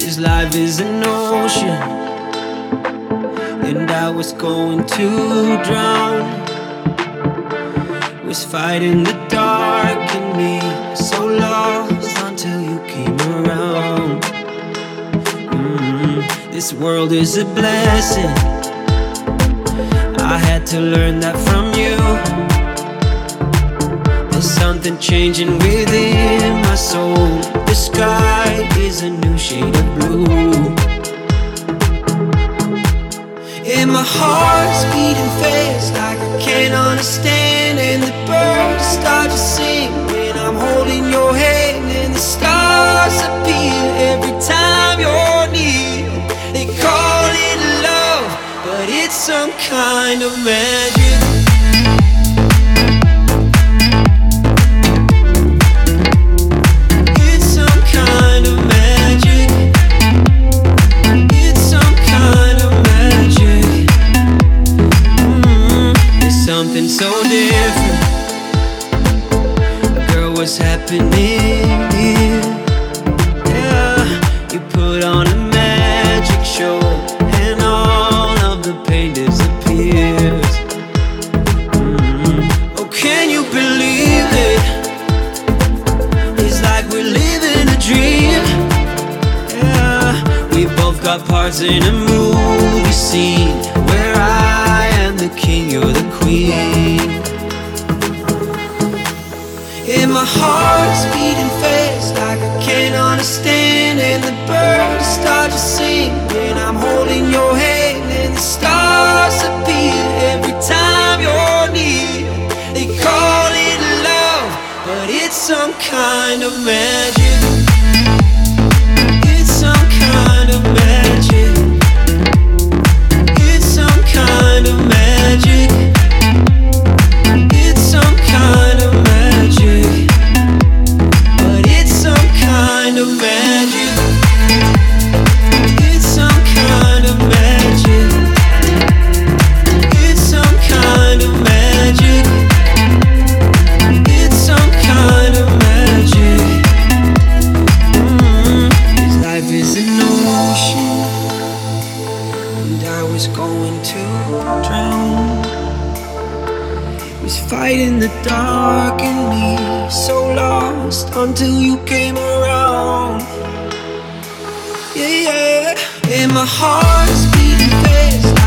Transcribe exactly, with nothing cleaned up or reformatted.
This life is an ocean, and I was going to drown. Was fighting the dark in me, so lost until you came around. mm, This world is a blessing, I had to learn that from you. There's something changing within my soul. The sky is a new shade of blue, and my heart's beating fast like I can't understand. And the birds start to sing when I'm holding your hand, and the stars appear every time you're near. They call it love, but it's some kind of magic. Something so different, girl, what's happening here? Yeah, you put on a magic show, and all of the pain disappears. mm. Oh, can you believe it? It's like we're living a dream. Yeah, we both got parts in a movie scene where I am the king, you're the queen. And my heart's beating fast like I can't understand. And the birds start to sing when I'm holding your hand, and the stars appear every time you're near. They call it love, but it's some kind of magic. It's some kind of magic. It's some kind of magic. It's some kind of magic. But it's some kind of magic. It's some kind of magic. It's some kind of magic. It's some kind of magic. mm. This life is an ocean, and I was going to drown. Was fighting the dark in me, so lost until you came around. Yeah, yeah. And my heart's beating fast